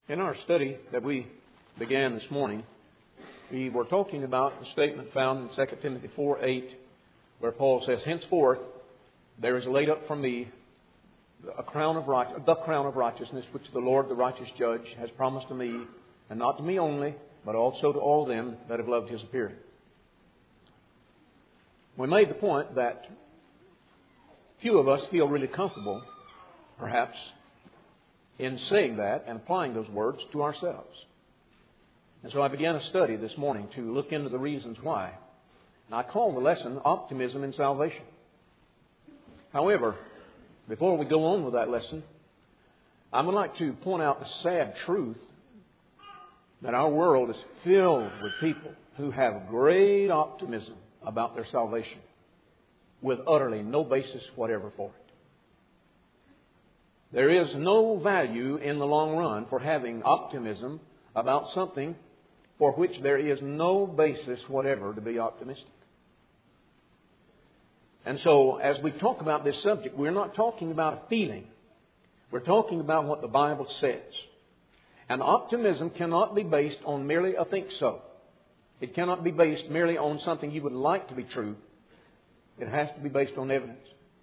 In our study that we began this morning, we were talking about the statement found in 2 Timothy 4:8, where Paul says, "Henceforth there is laid up for me the crown of righteousness, which the Lord, the righteous judge, has promised to me, and not to me only, but also to all them that have loved His appearing." We made the point that few of us feel really comfortable, perhaps, in saying that and applying those words to ourselves. And so I began a study this morning to look into the reasons why. And I call the lesson Optimism in Salvation. However, before we go on with that lesson, I would like to point out the sad truth that our world is filled with people who have great optimism about their salvation with utterly no basis whatever for it. There is no value in the long run for having optimism about something for which there is no basis whatever to be optimistic. And so, as we talk about this subject, we're not talking about a feeling. We're talking about what the Bible says. And optimism cannot be based on merely a think so. It cannot be based merely on something you would like to be true. It has to be based on evidence.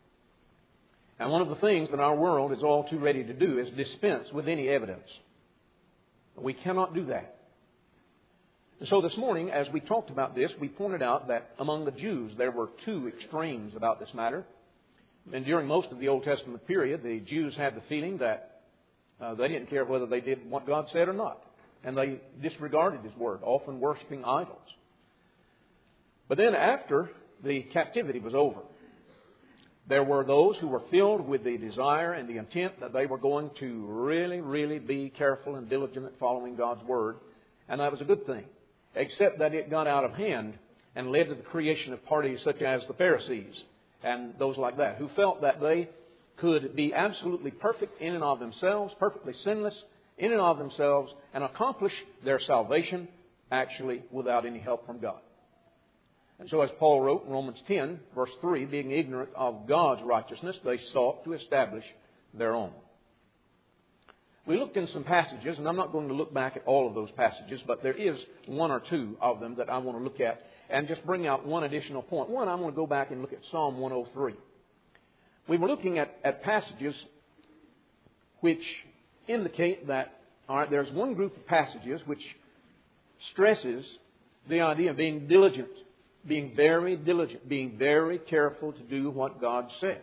And one of the things that our world is all too ready to do is dispense with any evidence. We cannot do that. And so this morning, as we talked about this, we pointed out that among the Jews there were two extremes about this matter. And during most of the Old Testament period, the Jews had the feeling that they didn't care whether they did what God said or not. And they disregarded His Word, often worshiping idols. But then after the captivity was over, there were those who were filled with the desire and the intent that they were going to really, really be careful and diligent at following God's Word. And that was a good thing, except that it got out of hand and led to the creation of parties such as the Pharisees and those like that, who felt that they could be absolutely perfect in and of themselves, perfectly sinless in and of themselves, and accomplish their salvation actually without any help from God. And so as Paul wrote in Romans 10, verse 3, being ignorant of God's righteousness, they sought to establish their own. We looked in some passages, and I'm not going to look back at all of those passages, but there is one or two of them that I want to look at and just bring out one additional point. One, I want to go back and look at Psalm 103. We were looking at passages which indicate that, all right, there's one group of passages which stresses the idea of being diligent, being very diligent, being very careful to do what God says.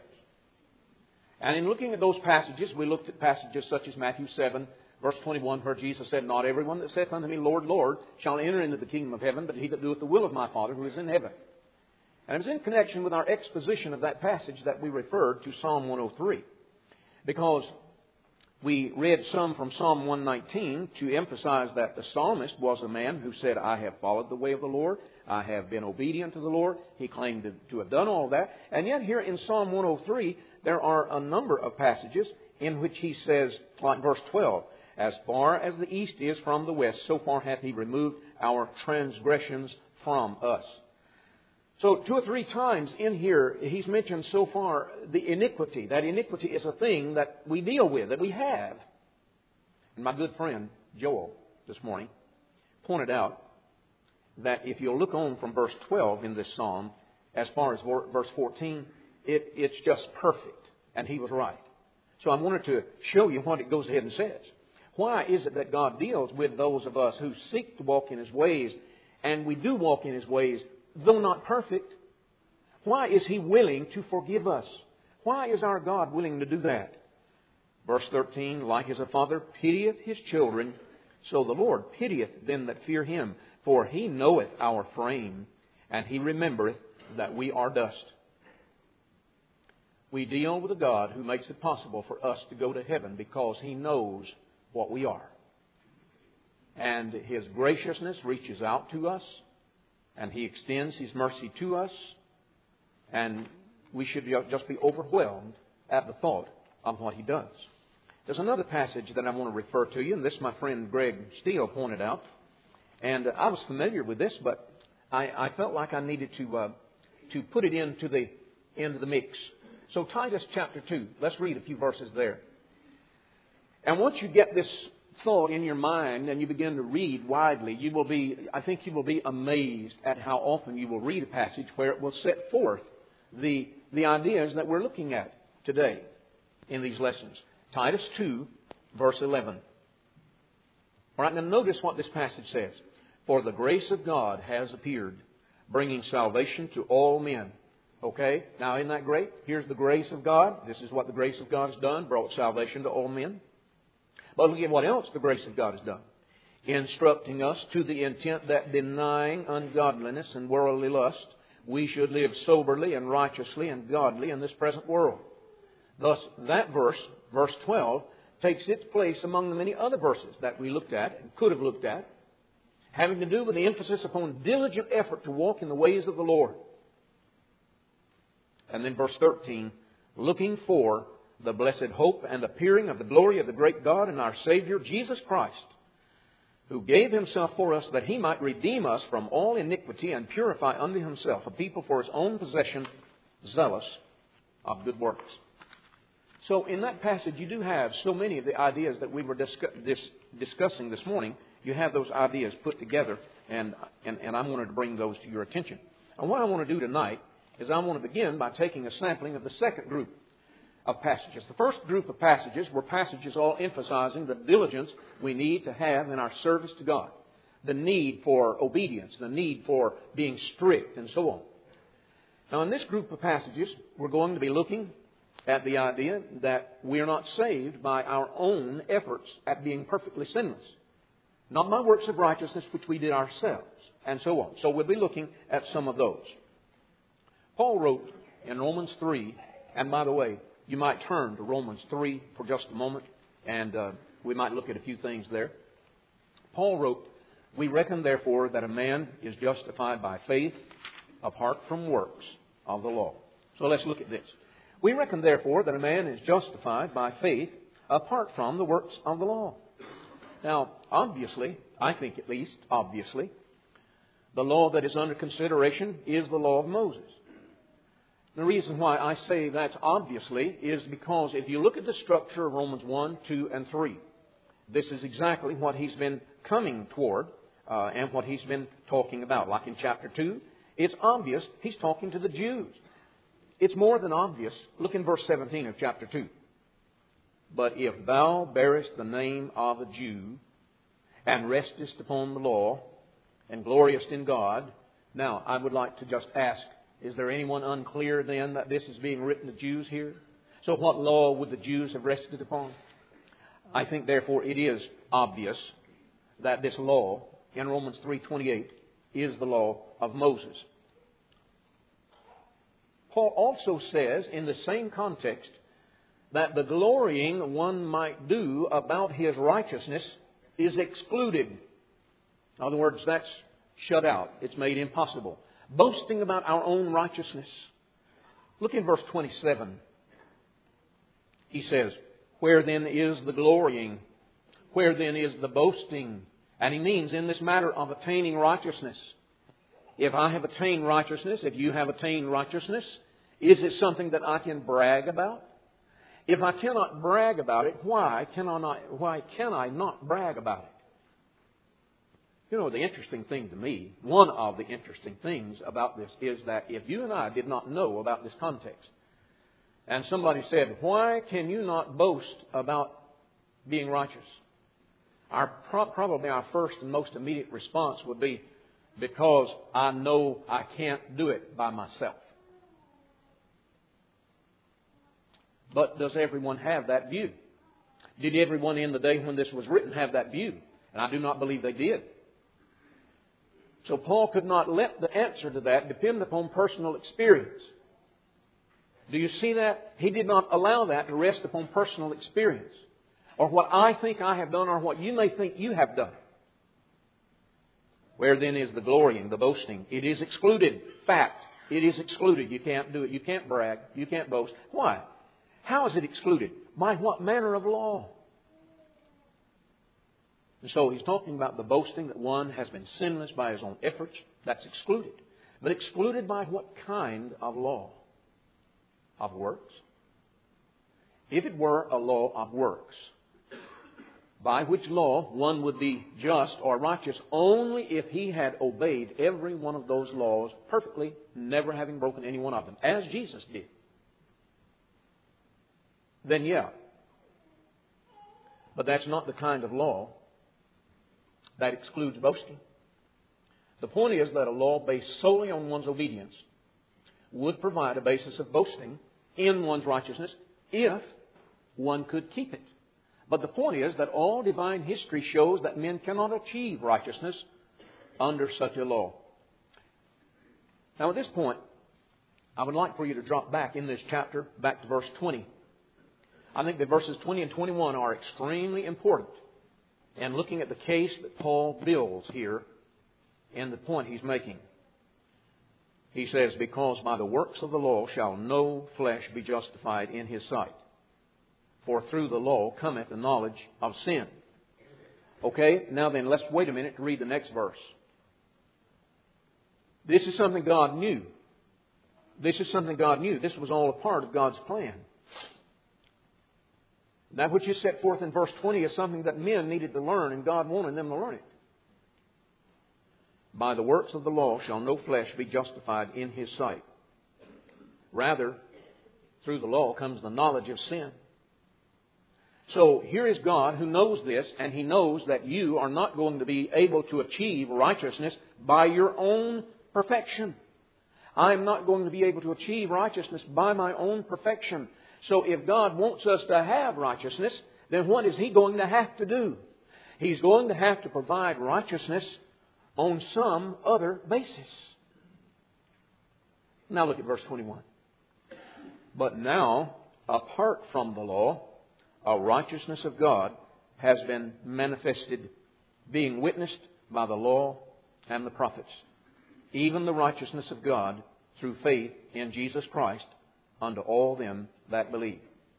And in looking at those passages, we looked at passages such as Matthew 7, verse 21, where Jesus said, "Not everyone that saith unto me, Lord, Lord, shall enter into the kingdom of heaven, but he that doeth the will of my Father who is in heaven." And it was in connection with our exposition of that passage that we referred to Psalm 103. Because we read some from Psalm 119 to emphasize that the psalmist was a man who said, "I have followed the way of the Lord. I have been obedient to the Lord." He claimed to have done all that. And yet here in Psalm 103, there are a number of passages in which he says, like verse 12, "As far as the east is from the west, so far hath He removed our transgressions from us." So 2 or 3 times in here, he's mentioned so far the iniquity. That iniquity is a thing that we deal with, that we have. And my good friend Joel this morning pointed out that if you'll look on from verse 12 in this psalm, as far as verse 14, it's just perfect. And he was right. So I wanted to show you what it goes ahead and says. Why is it that God deals with those of us who seek to walk in His ways, and we do walk in His ways, though not perfect? Why is He willing to forgive us? Why is our God willing to do that? Verse 13, "Like as a father pitieth his children, so the Lord pitieth them that fear Him. For He knoweth our frame, and He remembereth that we are dust." We deal with a God who makes it possible for us to go to heaven because He knows what we are. And His graciousness reaches out to us, and He extends His mercy to us, and we should just be overwhelmed at the thought of what He does. There's another passage that I want to refer to you, and this my friend Greg Steele pointed out. And I was familiar with this, but I felt like I needed to put it into the mix. So Titus chapter 2, let's read a few verses there. And once you get this thought in your mind and you begin to read widely, I think you will be amazed at how often you will read a passage where it will set forth the ideas that we're looking at today in these lessons. Titus 2, verse 11. All right, now notice what this passage says. For the grace of God has appeared, bringing salvation to all men. Okay, now isn't that great? Here's the grace of God. This is what the grace of God has done, brought salvation to all men. But look at what else the grace of God has done. Instructing us to the intent that denying ungodliness and worldly lust, we should live soberly and righteously and godly in this present world. Thus, that verse, verse 12, takes its place among the many other verses that we looked at and could have looked at, having to do with the emphasis upon diligent effort to walk in the ways of the Lord. And then verse 13, looking for the blessed hope and appearing of the glory of the great God and our Savior, Jesus Christ, who gave Himself for us that He might redeem us from all iniquity and purify unto Himself a people for His own possession, zealous of good works. So in that passage you do have so many of the ideas that we were discussing this morning. You have those ideas put together, and I wanted to bring those to your attention. And what I want to do tonight is I want to begin by taking a sampling of the second group of passages. The first group of passages were passages all emphasizing the diligence we need to have in our service to God, the need for obedience, the need for being strict, and so on. Now, in this group of passages, we're going to be looking at the idea that we are not saved by our own efforts at being perfectly sinless, not by works of righteousness which we did ourselves, and so on. So we'll be looking at some of those. Paul wrote in Romans 3, and by the way, you might turn to Romans 3 for just a moment, and we might look at a few things there. Paul wrote, we reckon therefore that a man is justified by faith apart from works of the law. So let's look at this. We reckon therefore that a man is justified by faith apart from the works of the law. Now, obviously, I think at least, obviously, the law that is under consideration is the law of Moses. The reason why I say that obviously is because if you look at the structure of Romans 1, 2, and 3, this is exactly what he's been coming toward and what he's been talking about. Like in chapter 2, it's obvious he's talking to the Jews. It's more than obvious. Look in verse 17 of chapter 2. But if thou bearest the name of a Jew and restest upon the law and gloriest in God. Now, I would like to just ask, is there anyone unclear then that this is being written to Jews here? So what law would the Jews have rested upon? I think, therefore, it is obvious that this law in Romans 3:28 is the law of Moses. Paul also says in the same context that the glorying one might do about his righteousness is excluded. In other words, that's shut out. It's made impossible. Boasting about our own righteousness. Look in verse 27. He says, where then is the glorying? Where then is the boasting? And he means in this matter of attaining righteousness. If I have attained righteousness, if you have attained righteousness, is it something that I can brag about? If I cannot brag about it, why can I not brag about it? You know, the interesting thing to me, one of the interesting things about this is that if you and I did not know about this context, and somebody said, why can you not boast about being righteous? Probably our first and most immediate response would be, because I know I can't do it by myself. But does everyone have that view? Did everyone in the day when this was written have that view? And I do not believe they did. So Paul could not let the answer to that depend upon personal experience. Do you see that? He did not allow that to rest upon personal experience, or what I think I have done, or what you may think you have done. Where then is the glorying, the boasting? It is excluded. Fact. It is excluded. You can't do it. You can't brag. You can't boast. Why? How is it excluded? By what manner of law? And so he's talking about the boasting that one has been sinless by his own efforts. That's excluded. But excluded by what kind of law? Of works? If it were a law of works, by which law one would be just or righteous only if he had obeyed every one of those laws perfectly, never having broken any one of them, as Jesus did. Then yeah. But that's not the kind of law that excludes boasting. The point is that a law based solely on one's obedience would provide a basis of boasting in one's righteousness if one could keep it. But the point is that all divine history shows that men cannot achieve righteousness under such a law. Now at this point, I would like for you to drop back in this chapter, back to verse 20. I think that verses 20 and 21 are extremely important in looking at the case that Paul builds here in the point he's making. He says, because by the works of the law shall no flesh be justified in his sight. For through the law cometh the knowledge of sin. Okay, now then, let's wait a minute to read the next verse. This is something God knew. This is something God knew. This was all a part of God's plan. That which is set forth in verse 20 is something that men needed to learn, and God wanted them to learn it. By the works of the law shall no flesh be justified in his sight. Rather, through the law comes the knowledge of sin. So here is God who knows this, and He knows that you are not going to be able to achieve righteousness by your own perfection. I am not going to be able to achieve righteousness by my own perfection. So if God wants us to have righteousness, then what is He going to have to do? He's going to have to provide righteousness on some other basis. Now look at verse 21. But now, apart from the law, a righteousness of God has been manifested, being witnessed by the law and the prophets, even the righteousness of God through faith in Jesus Christ unto all them that believe.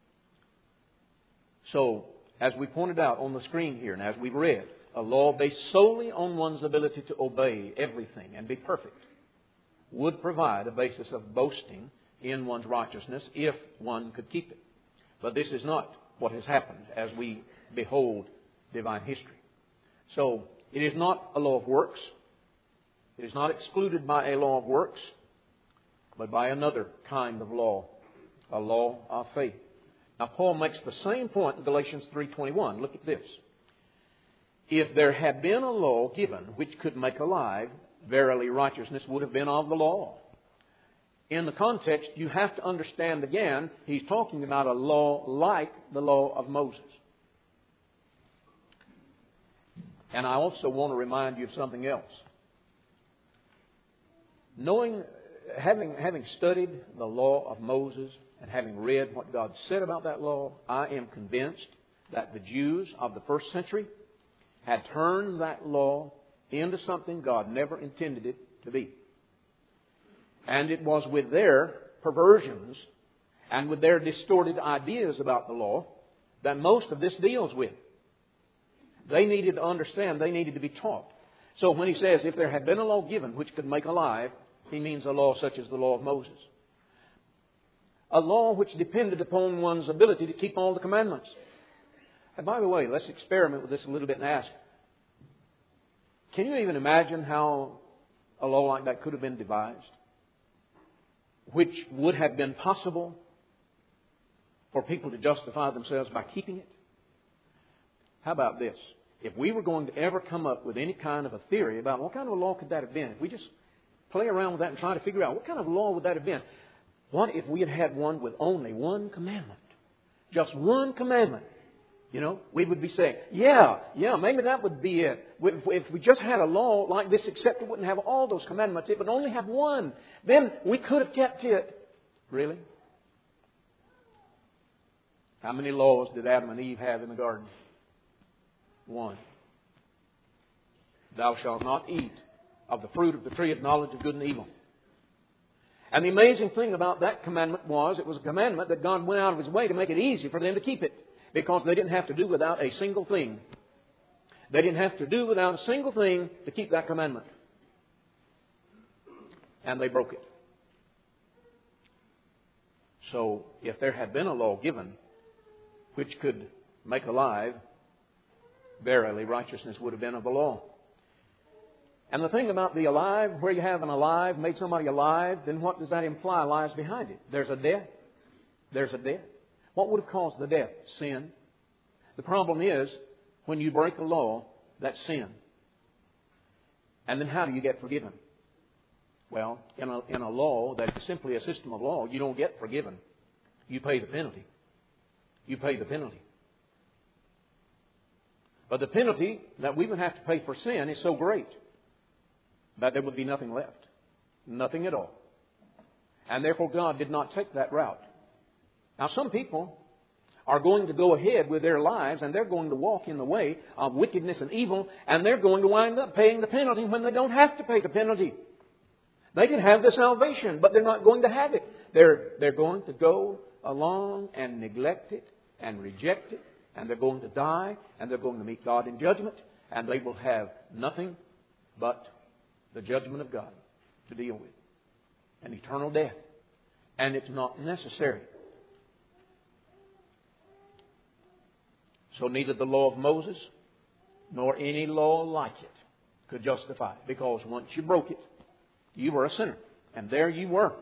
So, as we pointed out on the screen here, and as we've read, a law based solely on one's ability to obey everything and be perfect would provide a basis of boasting in one's righteousness if one could keep it. But this is not what has happened as we behold divine history. So, it is not a law of works. It is not excluded by a law of works, but by another kind of law, a law of faith. Now, Paul makes the same point in Galatians 3:21. Look at this. If there had been a law given which could make alive, verily righteousness would have been of the law. In the context, you have to understand again, he's talking about a law like the law of Moses. And I also want to remind you of something else. Having studied the law of Moses and having read what God said about that law, I am convinced that the Jews of the first century had turned that law into something God never intended it to be. And it was with their perversions and with their distorted ideas about the law that most of this deals with. They needed to understand, they needed to be taught. So when he says, if there had been a law given which could make alive, he means a law such as the law of Moses. A law which depended upon one's ability to keep all the commandments. And by the way, let's experiment with this a little bit and ask, can you even imagine how a law like that could have been devised? Which would have been possible for people to justify themselves by keeping it? How about this? If we were going to ever come up with any kind of a theory about what kind of a law could that have been, if we just play around with that and try to figure out what kind of law would that have been, what if we had had one with only one commandment? Just one commandment. You know, we would be saying, yeah, maybe that would be it. If we just had a law like this, except it wouldn't have all those commandments, it would only have one. Then we could have kept it. Really? How many laws did Adam and Eve have in the garden? One. Thou shalt not eat of the fruit of the tree of knowledge of good and evil. And the amazing thing about that commandment was, it was a commandment that God went out of His way to make it easy for them to keep it. Because they didn't have to do without a single thing. They didn't have to do without a single thing to keep that commandment. And they broke it. So, if there had been a law given which could make alive, Verily, righteousness would have been of the law. And the thing about the alive, where you have an alive, made somebody alive, then what does that imply lies behind it? There's a death. There's a death. What would have caused the death? Sin. The problem is, when you break a law, that's sin. And then how do you get forgiven? Well, in a law that is simply a system of law, you don't get forgiven. You pay the penalty. You pay the penalty. But the penalty that we would have to pay for sin is so great that there would be nothing left. Nothing at all. And therefore God did not take that route. Now some people are going to go ahead with their lives and they're going to walk in the way of wickedness and evil, and they're going to wind up paying the penalty when they don't have to pay the penalty. They can have the salvation, but they're not going to have it. They're going to go along and neglect it and reject it, and they're going to die, and they're going to meet God in judgment, and they will have nothing but the judgment of God to deal with. An eternal death. And it's not necessary. So neither the law of Moses nor any law like it could justify it. Because once you broke it, you were a sinner. And there you were.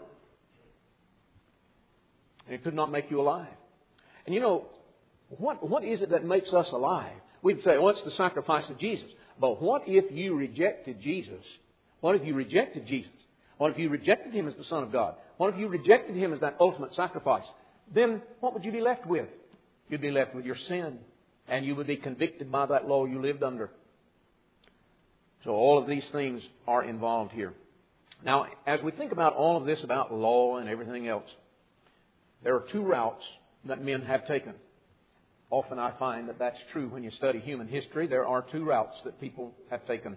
And it could not make you alive. And you know, what is it that makes us alive? We'd say, oh, it's the sacrifice of Jesus. But what if you rejected Jesus? What if you rejected Jesus? What if you rejected Him as the Son of God? What if you rejected Him as that ultimate sacrifice? Then what would you be left with? You'd be left with your sin. And you would be convicted by that law you lived under. So all of these things are involved here. Now, as we think about all of this about law and everything else, there are two routes that men have taken. Often I find that that's true when you study human history. There are two routes that people have taken.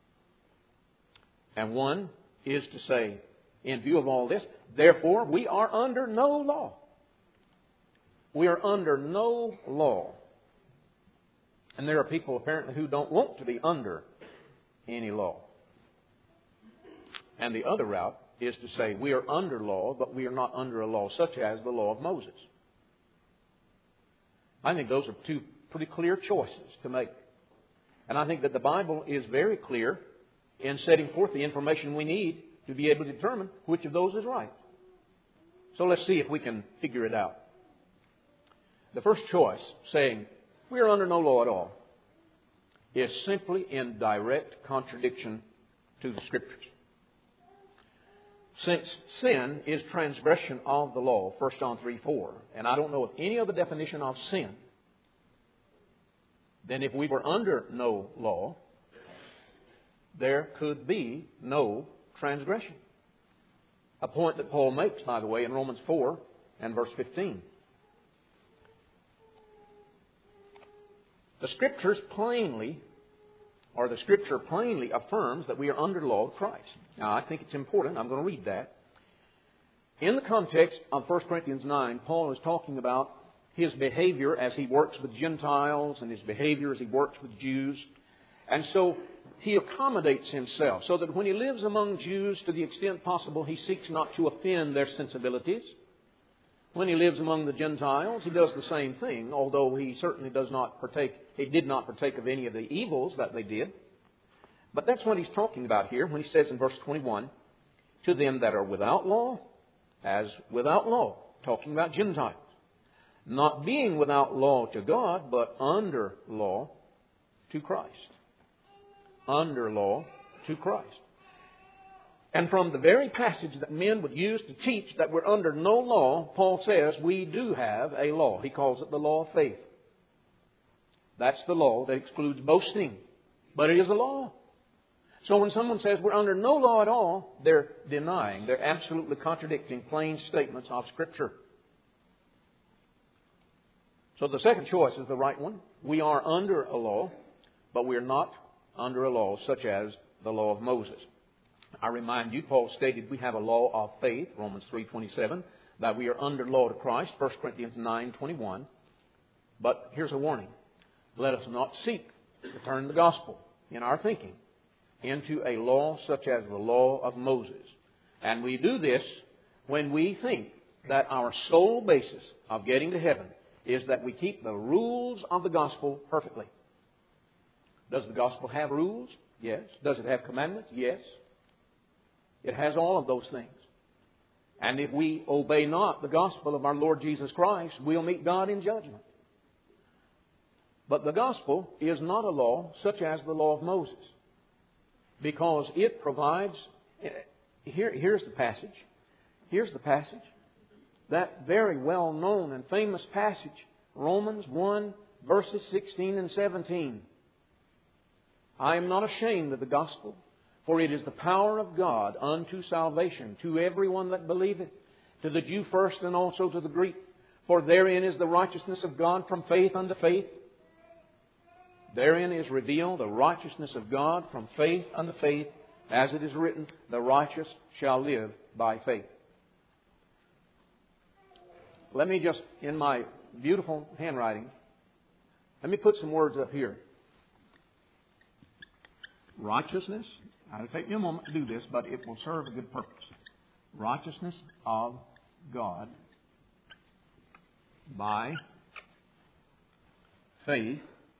And one is to say, in view of all this, therefore we are under no law. We are under no law. And there are people apparently who don't want to be under any law. And the other route is to say we are under law, but we are not under a law such as the law of Moses. I think those are two pretty clear choices to make. And I think that the Bible is very clear in setting forth the information we need to be able to determine which of those is right. So let's see if we can figure it out. The first choice, saying we are under no law at all, is simply in direct contradiction to the Scriptures. Since sin is transgression of the law, 1 John 3:4, and I don't know of any other definition of sin, then if we were under no law, there could be no transgression. A point that Paul makes, by the way, in Romans 4 and verse 15. The Scripture plainly affirms that we are under the law of Christ. Now, I think it's important. I'm going to read that. In the context of 1 Corinthians 9, Paul is talking about his behavior as he works with Gentiles and his behavior as he works with Jews. And so he accommodates himself so that when he lives among Jews, to the extent possible, he seeks not to offend their sensibilities. When he lives among the Gentiles, he does the same thing, although he certainly did not partake of any of the evils that they did. But that's what he's talking about here when he says in verse 21, to them that are without law, as without law, talking about Gentiles, not being without law to God, but under law to Christ. Under law to Christ. And from the very passage that men would use to teach that we're under no law, Paul says we do have a law. He calls it the law of faith. That's the law that excludes boasting. But it is a law. So when someone says we're under no law at all, they're denying, they're absolutely contradicting plain statements of Scripture. So the second choice is the right one. We are under a law, but we're not under a law such as the law of Moses. I remind you, Paul stated we have a law of faith, Romans 3:27, that we are under law to Christ, 1 Corinthians 9:21. But here's a warning. Let us not seek to turn the gospel in our thinking into a law such as the law of Moses. And we do this when we think that our sole basis of getting to heaven is that we keep the rules of the gospel perfectly. Does the gospel have rules? Yes. Does it have commandments? Yes. It has all of those things. And if we obey not the gospel of our Lord Jesus Christ, we'll meet God in judgment. But the gospel is not a law such as the law of Moses, because it provides... Here's the passage. Here's the passage. That very well-known and famous passage, Romans 1, verses 16 and 17. I am not ashamed of the gospel, for it is the power of God unto salvation to everyone that believeth, to the Jew first and also to the Greek. For therein is the righteousness of God from faith unto faith. Therein is revealed the righteousness of God from faith unto faith, as it is written, the righteous shall live by faith. Let me just, in my beautiful handwriting, let me put some words up here. Righteousness. It'll take me a moment to do this, but it will serve a good purpose. Righteousness of God by faith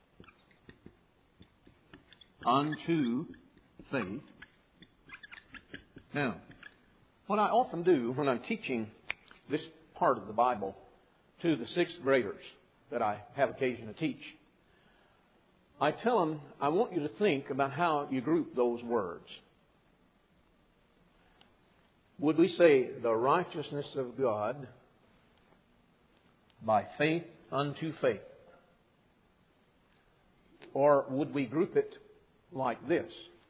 unto faith. Now, what I often do when I'm teaching this part of the Bible to the sixth graders that I have occasion to teach, I tell them, I want you to think about how you group those words. Would we say the righteousness of God by faith unto faith? Or would we group it like this?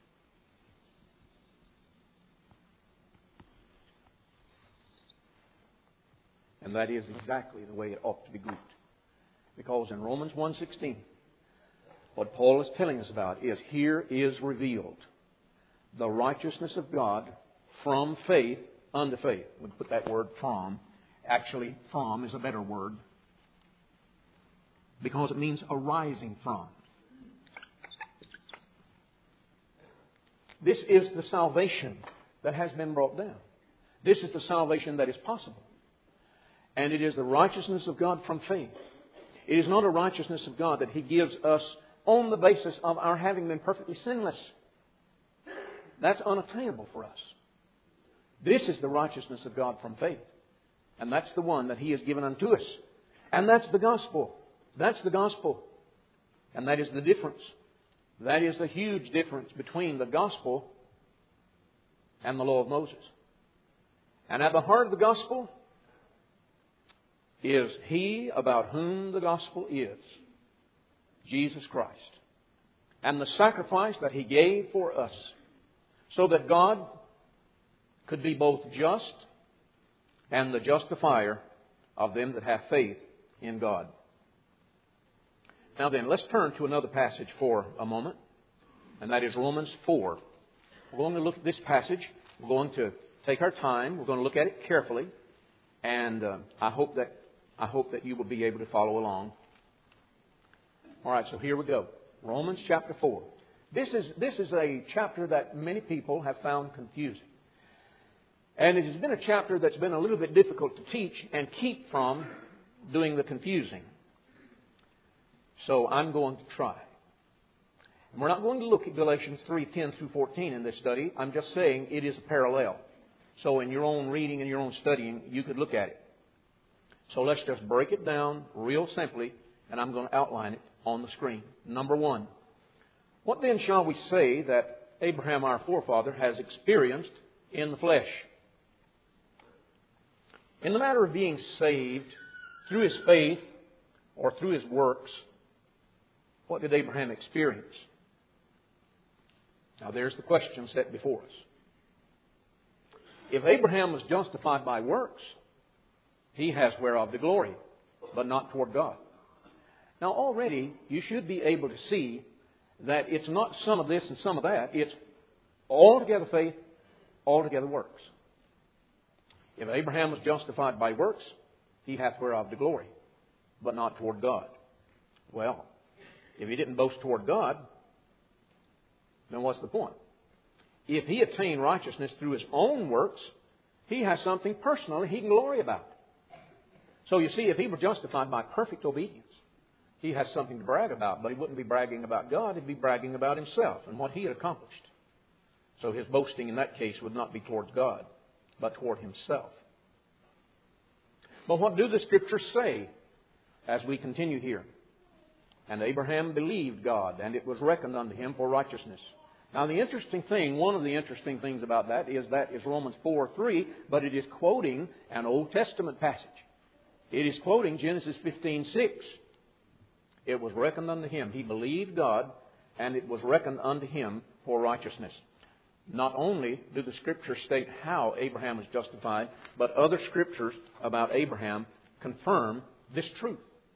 And that is exactly the way it ought to be grouped. Because in Romans 1:16, what Paul is telling us about is, here is revealed the righteousness of God from faith unto faith. We put that word from. Actually, from is a better word, because it means arising from. This is the salvation that has been brought down. This is the salvation that is possible. And it is the righteousness of God from faith. It is not a righteousness of God that He gives us on the basis of our having been perfectly sinless. That's unattainable for us. This is the righteousness of God from faith. And that's the one that He has given unto us. And that's the gospel. That's the gospel. And that is the difference. That is the huge difference between the gospel and the law of Moses. And at the heart of the gospel is He about whom the gospel is, Jesus Christ. And the sacrifice that He gave for us, so that God could be both just and the justifier of them that have faith in God. Now then, let's turn to another passage for a moment, and that is Romans 4. We're going to look at this passage. We're going to take our time. We're going to look at it carefully, and I hope that you will be able to follow along. All right, so here we go. Romans chapter 4. This is a chapter that many people have found confusing. And it has been a chapter that's been a little bit difficult to teach and keep from doing the confusing. So I'm going to try. We're not going to look at Galatians 3:10 through 14 in this study. I'm just saying it is a parallel. So in your own reading and your own studying, you could look at it. So let's just break it down real simply, and I'm going to outline it on the screen. Number one, what then shall we say that Abraham our forefather has experienced in the flesh? In the matter of being saved through his faith or through his works, what did Abraham experience? Now there's the question set before us. If Abraham was justified by works, he has whereof the glory, but not toward God. Now already you should be able to see that it's not some of this and some of that. It's altogether faith, altogether works. If Abraham was justified by works, he hath whereof the glory, but not toward God. Well, if he didn't boast toward God, then what's the point? If he attained righteousness through his own works, he has something personally he can glory about. So you see, if he were justified by perfect obedience, he has something to brag about, but he wouldn't be bragging about God. He'd be bragging about himself and what he had accomplished. So his boasting in that case would not be towards God, but toward himself. But what do the Scriptures say as we continue here? And Abraham believed God, and it was reckoned unto him for righteousness. Now the interesting thing, one of the interesting things about that is Romans 4:3, but it is quoting an Old Testament passage. It is quoting Genesis 15:6. It was reckoned unto him. He believed God, and it was reckoned unto him for righteousness. Not only do the Scriptures state how Abraham was justified, but other Scriptures about Abraham confirm this truth.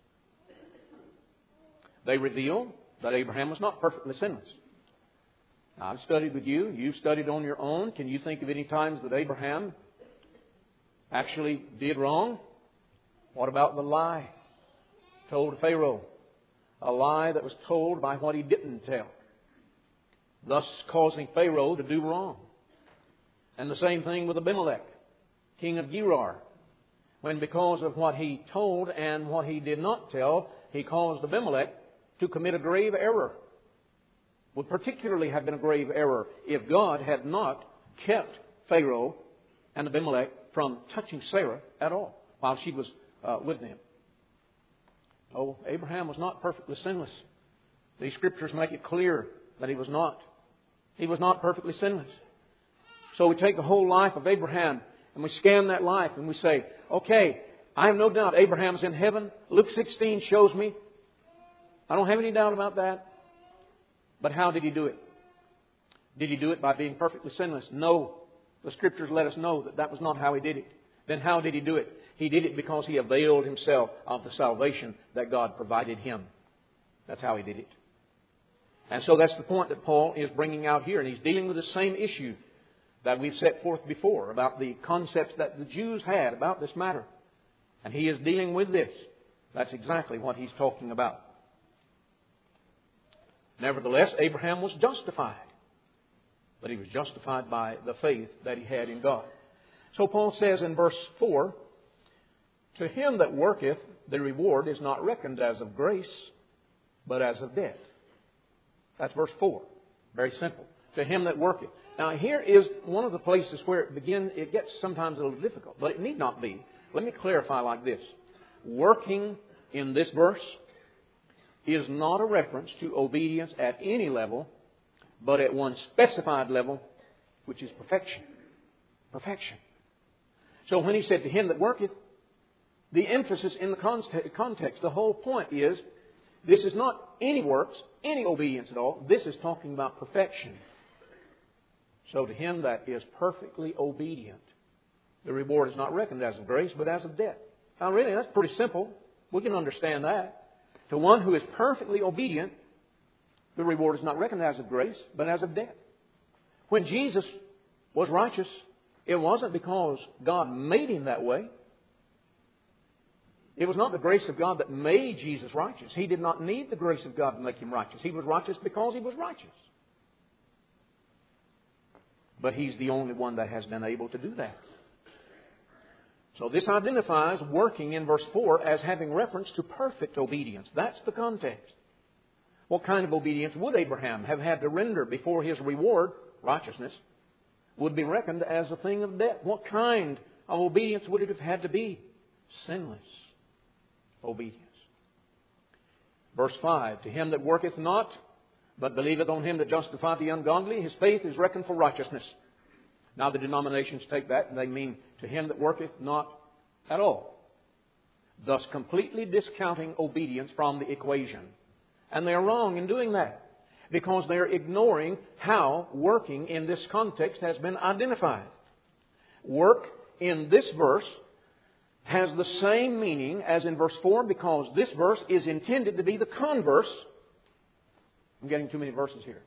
They reveal that Abraham was not perfectly sinless. Now, I've studied with you. You've studied on your own. Can you think of any times that Abraham actually did wrong? What about the lie told to Pharaoh? A lie that was told by what he didn't tell, thus causing Pharaoh to do wrong. And the same thing with Abimelech, king of Gerar, when because of what he told and what he did not tell, he caused Abimelech to commit a grave error. Would particularly have been a grave error if God had not kept Pharaoh and Abimelech from touching Sarah at all while she was with them. Oh, Abraham was not perfectly sinless. These Scriptures make it clear that he was not. He was not perfectly sinless. So we take the whole life of Abraham and we scan that life and we say, okay, I have no doubt Abraham's in heaven. Luke 16 shows me. I don't have any doubt about that. But how did he do it? Did he do it by being perfectly sinless? No. The Scriptures let us know that that was not how he did it. Then how did he do it? He did it because he availed himself of the salvation that God provided him. That's how he did it. And so that's the point that Paul is bringing out here. And he's dealing with the same issue that we've set forth before about the concepts that the Jews had about this matter. And he is dealing with this. That's exactly what he's talking about. Nevertheless, Abraham was justified. But he was justified by the faith that he had in God. So Paul says in verse 4, to him that worketh, the reward is not reckoned as of grace, but as of debt. That's verse 4. Very simple. To him that worketh. Now here is one of the places where it gets sometimes a little difficult, but it need not be. Let me clarify like this. Working in this verse is not a reference to obedience at any level, but at one specified level, which is perfection. Perfection. So when he said to him that worketh, the emphasis in the context, the whole point is, this is not any works, any obedience at all. This is talking about perfection. So to him that is perfectly obedient, the reward is not reckoned as of grace, but as of debt. Now really, that's pretty simple. We can understand that. To one who is perfectly obedient, the reward is not reckoned as of grace, but as of debt. When Jesus was righteous, it wasn't because God made him that way. It was not the grace of God that made Jesus righteous. He did not need the grace of God to make him righteous. He was righteous because he was righteous. But he's the only one that has been able to do that. So this identifies working in verse 4 as having reference to perfect obedience. That's the context. What kind of obedience would Abraham have had to render before his reward, righteousness, would be reckoned as a thing of debt? What kind of obedience would it have had to be? Sinless obedience. Verse 5, to him that worketh not, but believeth on him that justifieth the ungodly, his faith is reckoned for righteousness. Now the denominations take that and they mean to him that worketh not at all, thus completely discounting obedience from the equation. And they're wrong in doing that because they're ignoring how working in this context has been identified. Work in this verse has the same meaning as in verse 4 because this verse is intended to be the converse. I'm getting too many verses here.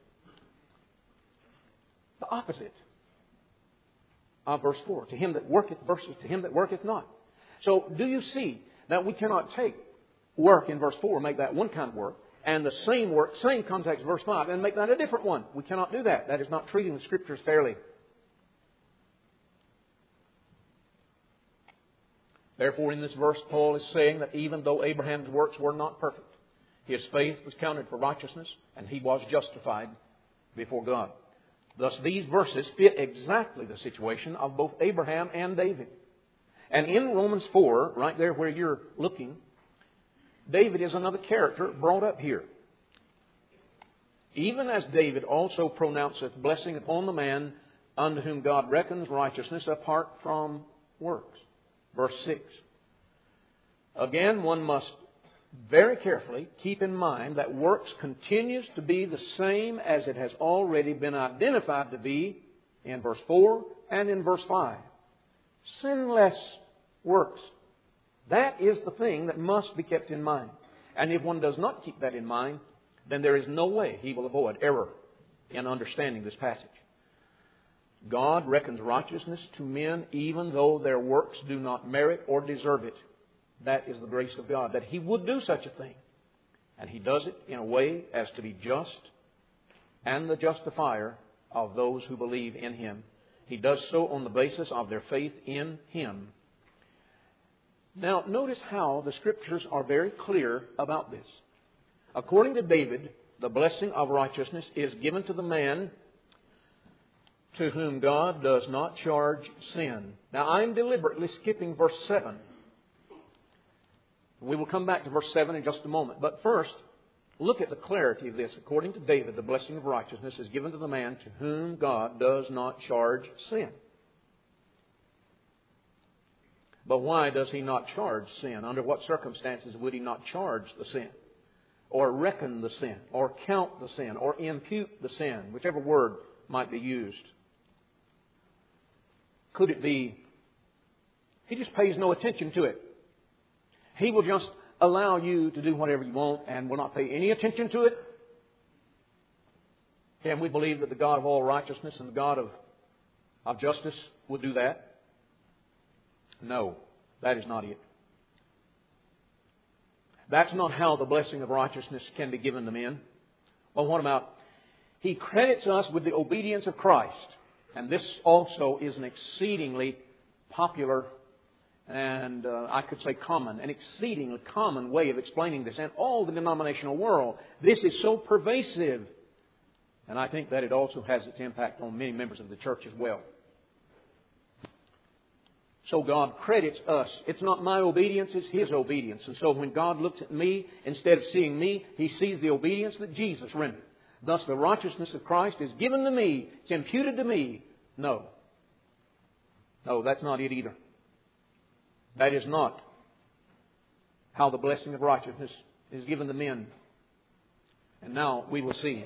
The opposite of verse 4. To him that worketh versus to him that worketh not. So do you see that we cannot take work in verse 4, make that one kind of work, and the same work, same context, verse 5, and make that a different one? We cannot do that. That is not treating the Scriptures fairly. Therefore, in this verse, Paul is saying that even though Abraham's works were not perfect, His faith was counted for righteousness, and he was justified before God. Thus, these verses fit exactly the situation of both Abraham and David. And in Romans 4, right there where you're looking, David is another character brought up here. Even as David also pronounceth blessing upon the man unto whom God reckons righteousness apart from works. Verse 6. Again, one must very carefully keep in mind that works continues to be the same as it has already been identified to be in verse 4 and in verse 5. Sinless works. That is the thing that must be kept in mind. And if one does not keep that in mind, then there is no way he will avoid error in understanding this passage. God reckons righteousness to men even though their works do not merit or deserve it. That is the grace of God, that He would do such a thing. And He does it in a way as to be just and the justifier of those who believe in Him. He does so on the basis of their faith in Him. Now, notice how the Scriptures are very clear about this. According to David, the blessing of righteousness is given to the man to whom God does not charge sin. Now, I'm deliberately skipping verse 7. We will come back to verse 7 in just a moment. But first, look at the clarity of this. According to David, the blessing of righteousness is given to the man to whom God does not charge sin. But why does He not charge sin? Under what circumstances would He not charge the sin? Or reckon the sin? Or count the sin? Or impute the sin? Whichever word might be used. Could it be He just pays no attention to it? He will just allow you to do whatever you want and will not pay any attention to it? Can we believe that the God of all righteousness and the God of justice would do that? No, that is not it. That's not how the blessing of righteousness can be given to men. Well, what about He credits us with the obedience of Christ. And this also is an exceedingly popular and I could say common, an exceedingly common way of explaining this. And all the denominational world, this is so pervasive. And I think that it also has its impact on many members of the church as well. So God credits us. It's not my obedience, it's His obedience. And so when God looks at me, instead of seeing me, He sees the obedience that Jesus rendered. Thus the righteousness of Christ is given to me. It's imputed to me. No. No, that's not it either. That is not how the blessing of righteousness is given to men. And now we will see.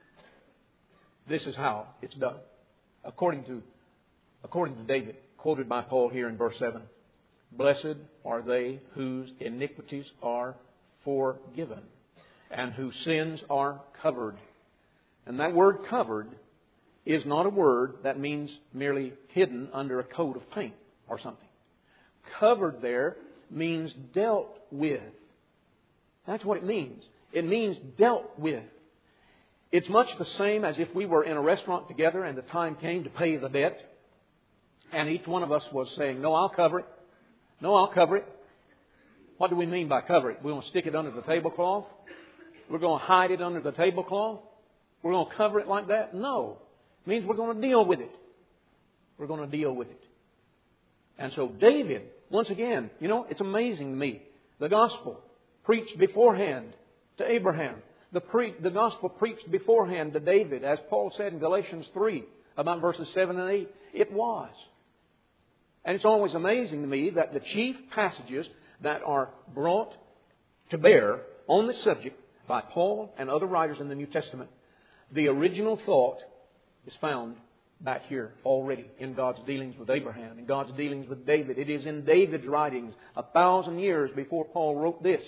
This is how it's done. According to David, quoted by Paul here in verse 7. Blessed are they whose iniquities are forgiven and whose sins are covered. And that word covered is not a word that means merely hidden under a coat of paint or something. Covered there means dealt with. That's what it means. It means dealt with. It's much the same as if we were in a restaurant together and the time came to pay the debt. And each one of us was saying, no, I'll cover it. No, I'll cover it. What do we mean by cover it? We're going to stick it under the tablecloth? We're going to hide it under the tablecloth? We're going to cover it like that? No. It means we're going to deal with it. We're going to deal with it. And so David, once again, it's amazing to me. The gospel preached beforehand to Abraham. The gospel preached beforehand to David, as Paul said in Galatians 3, about verses 7 and 8. It was. And it's always amazing to me that the chief passages that are brought to bear on this subject by Paul and other writers in the New Testament, the original thought is found back here already in God's dealings with Abraham, in God's dealings with David. It is in David's writings 1,000 years before Paul wrote this.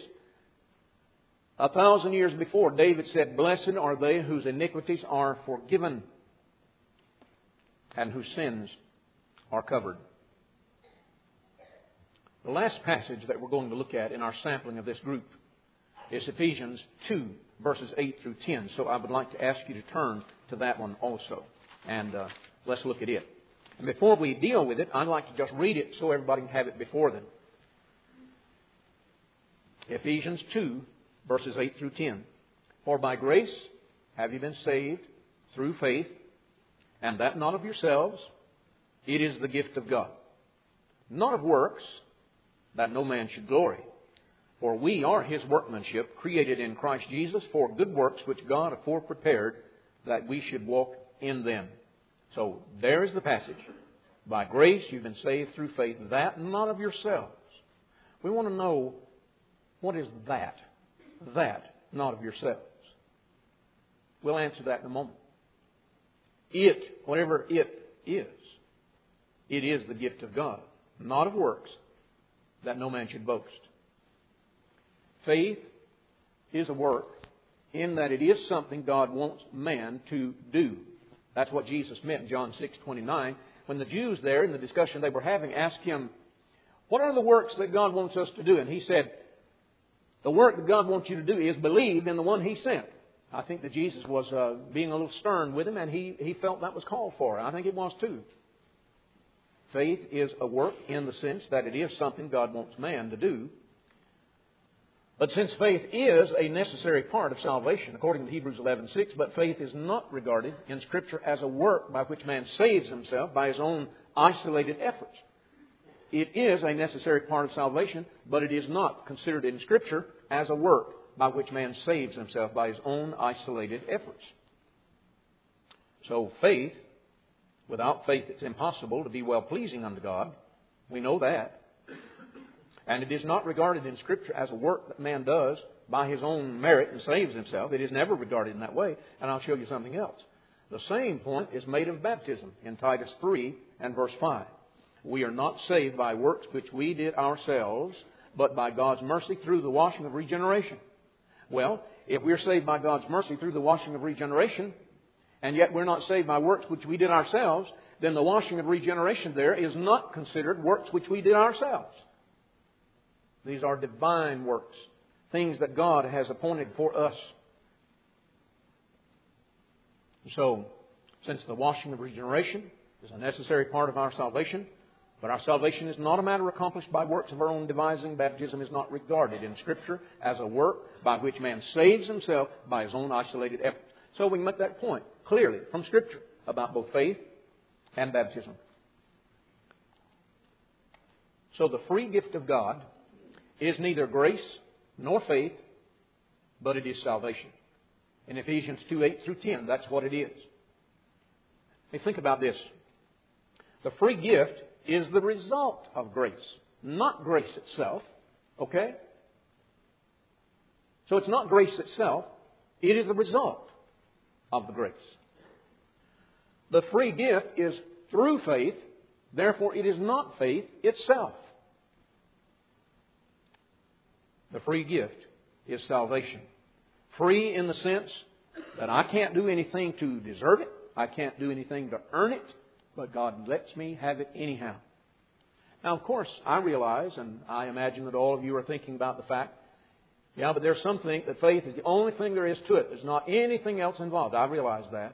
1,000 years before, David said, blessed are they whose iniquities are forgiven and whose sins are covered. The last passage that we're going to look at in our sampling of this group is Ephesians 2, verses 8 through 10. So I would like to ask you to turn to that one also. And let's look at it. And before we deal with it, I'd like to just read it so everybody can have it before them. Ephesians 2, verses 8 through 10. For by grace have you been saved through faith, and that not of yourselves, it is the gift of God. Not of works, that no man should glory. For we are His workmanship, created in Christ Jesus for good works, which God afore prepared that we should walk in them. So there is the passage. By grace you've been saved through faith, that not of yourselves. We want to know, what is that? That not of yourselves. We'll answer that in a moment. It, whatever it is the gift of God, not of works, that no man should boast. Faith is a work in that it is something God wants man to do. That's what Jesus meant in John 6:29. When the Jews there, in the discussion they were having, asked Him, what are the works that God wants us to do? And He said, the work that God wants you to do is believe in the one He sent. I think that Jesus was being a little stern with him, and he felt that was called for. I think it was too. Faith is a work in the sense that it is something God wants man to do. But since faith is a necessary part of salvation, according to Hebrews 11:6, but faith is not regarded in Scripture as a work by which man saves himself by his own isolated efforts. It is a necessary part of salvation, but it is not considered in Scripture as a work by which man saves himself by his own isolated efforts. So faith, without faith it's impossible to be well-pleasing unto God. We know that. And it is not regarded in Scripture as a work that man does by his own merit and saves himself. It is never regarded in that way. And I'll show you something else. The same point is made of baptism in Titus 3 and verse 5. We are not saved by works which we did ourselves, but by God's mercy through the washing of regeneration. Well, if we're saved by God's mercy through the washing of regeneration, and yet we're not saved by works which we did ourselves, then the washing of regeneration there is not considered works which we did ourselves. These are divine works, things that God has appointed for us. So, since the washing of regeneration is a necessary part of our salvation, but our salvation is not a matter accomplished by works of our own devising, baptism is not regarded in Scripture as a work by which man saves himself by his own isolated effort. So we can make that point clearly from Scripture about both faith and baptism. So the free gift of God is neither grace nor faith, but it is salvation. In Ephesians 2:8 through 10, that's what it is. Now think about this. The free gift is the result of grace, not grace itself. Okay? So it's not grace itself. It is the result of the grace. The free gift is through faith. Therefore, it is not faith itself. The free gift is salvation. Free in the sense that I can't do anything to deserve it. I can't do anything to earn it. But God lets me have it anyhow. Now, of course, I realize, and I imagine that all of you are thinking about the fact, yeah, but there's some think that faith is the only thing there is to it. There's not anything else involved. I realize that.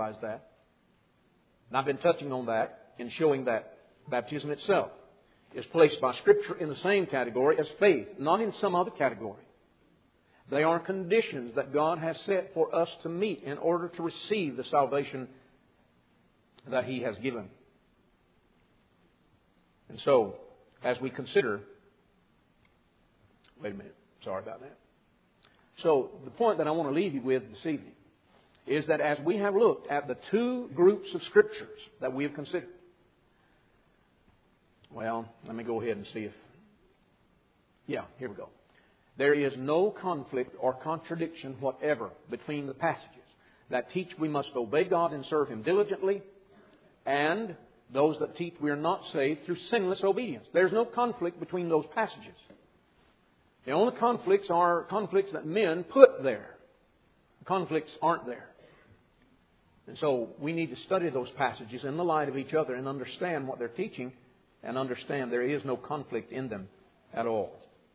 And I've been touching on that in showing that baptism itself is placed by Scripture in the same category as faith, not in some other category. They are conditions that God has set for us to meet in order to receive the salvation that He has given. And so, as we consider... Wait a minute. Sorry about that. So, the point that I want to leave you with this evening is that as we have looked at the two groups of Scriptures that we have considered... Well, let me go ahead and see if... Yeah, here we go. There is no conflict or contradiction whatever between the passages that teach we must obey God and serve Him diligently, and those that teach we are not saved through sinless obedience. There's no conflict between those passages. The only conflicts are conflicts that men put there. The conflicts aren't there. And so we need to study those passages in the light of each other and understand what they're teaching and understand there is no conflict in them at all.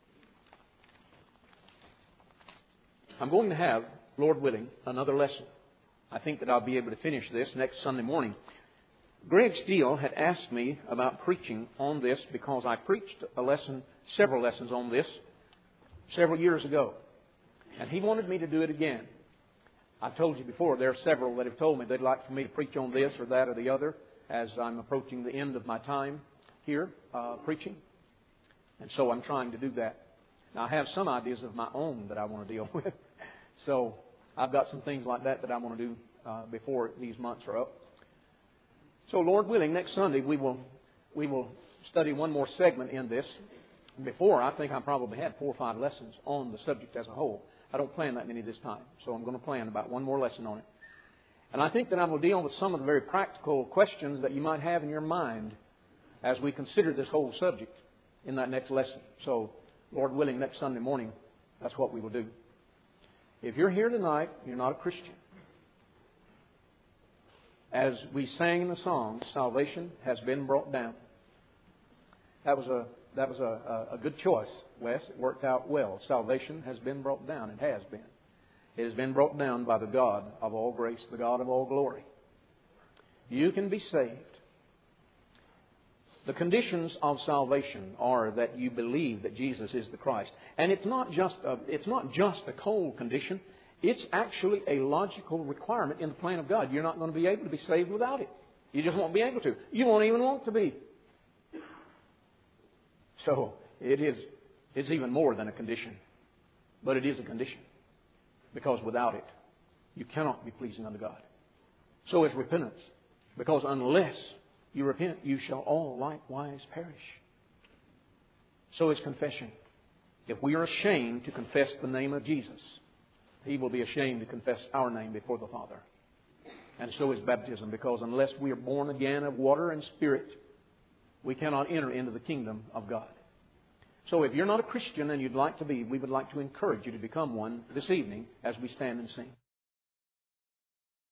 I'm going to have, Lord willing, another lesson. I think that I'll be able to finish this next Sunday morning. Greg Steele had asked me about preaching on this because I preached several lessons on this several years ago. And He wanted me to do it again. I've told you before, there are several that have told me they'd like for me to preach on this or that or the other as I'm approaching the end of my time here preaching. And so I'm trying to do that. Now, I have some ideas of my own that I want to deal with. So I've got some things like that I want to do before these months are up. So, Lord willing, next Sunday we will study one more segment in this. Before, I think I probably had 4 or 5 lessons on the subject as a whole. I don't plan that many this time, so I'm going to plan about one more lesson on it. And I think that I will deal with some of the very practical questions that you might have in your mind as we consider this whole subject in that next lesson. So, Lord willing, next Sunday morning, that's what we will do. If you're here tonight, you're not a Christian. As we sang in the song, salvation has been brought down. That was a good choice, Wes. It worked out well. Salvation has been brought down. It has been. It has been brought down by the God of all grace, the God of all glory. You can be saved. The conditions of salvation are that you believe that Jesus is the Christ. And it's not just a cold condition. It's actually a logical requirement in the plan of God. You're not going to be able to be saved without it. You just won't be able to. You won't even want to be. So it's even more than a condition. But it is a condition. Because without it, you cannot be pleasing unto God. So is repentance. Because unless you repent, you shall all likewise perish. So is confession. If we are ashamed to confess the name of Jesus, He will be ashamed to confess our name before the Father. And so is baptism, because unless we are born again of water and Spirit, we cannot enter into the kingdom of God. So if you're not a Christian and you'd like to be, we would like to encourage you to become one this evening as we stand and sing.